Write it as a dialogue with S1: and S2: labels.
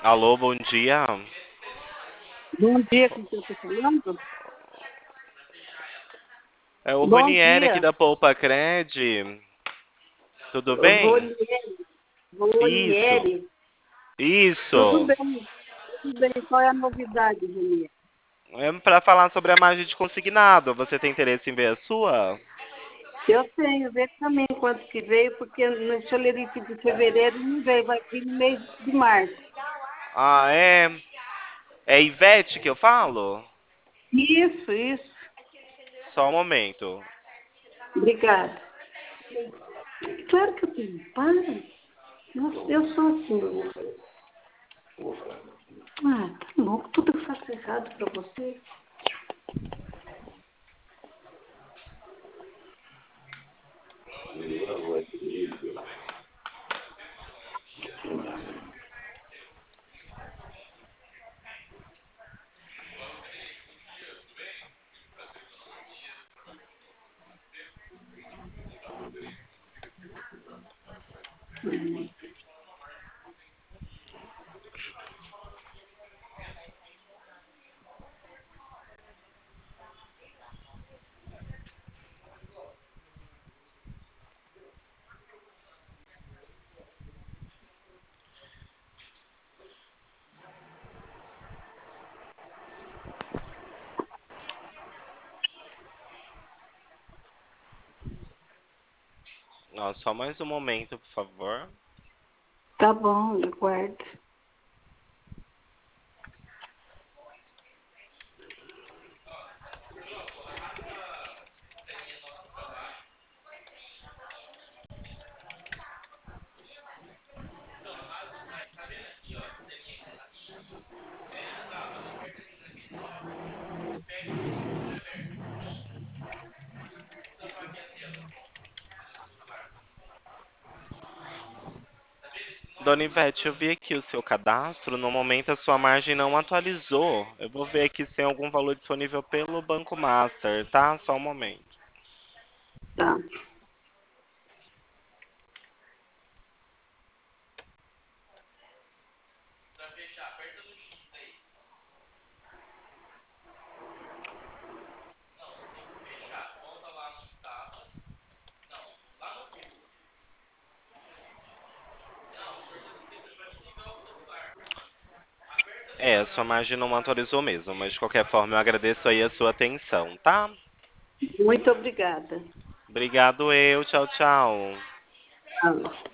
S1: Alô, bom dia.
S2: Bom dia, com quem eu estou falando?
S1: É o
S2: Bom
S1: Ronieri aqui
S2: dia,
S1: da Poupa Cred. Tudo bem?
S2: Ronieri.
S1: Isso,
S2: Ronieri. Tudo
S1: isso.
S2: bem, tudo bem. Qual é a novidade, Ronieri?
S1: É para falar sobre a margem de consignado. Você tem interesse em ver a sua?
S2: Eu tenho, vê também quanto que veio, porque no chalerite de fevereiro não veio, vai vir no mês de março.
S1: Ah, é? É Ivete que eu falo?
S2: Isso,
S1: Só um momento.
S2: obrigada. Claro que eu tenho, para. Nossa, eu sou assim. Ah, tá louco, tudo eu faço errado para você.
S1: Ó, só mais um momento, por favor.
S2: Tá bom, eu guardo.
S1: Dona Ivete, eu vi aqui o seu cadastro. No momento, a sua margem não atualizou. Eu vou ver aqui se tem algum valor disponível pelo Banco Master, tá? Só um momento.
S2: Tá.
S1: É, a sua margem não atualizou mesmo, mas de qualquer forma eu agradeço aí a sua atenção, tá?
S2: Muito obrigada.
S1: Obrigado eu, tchau, tchau.
S2: Tá.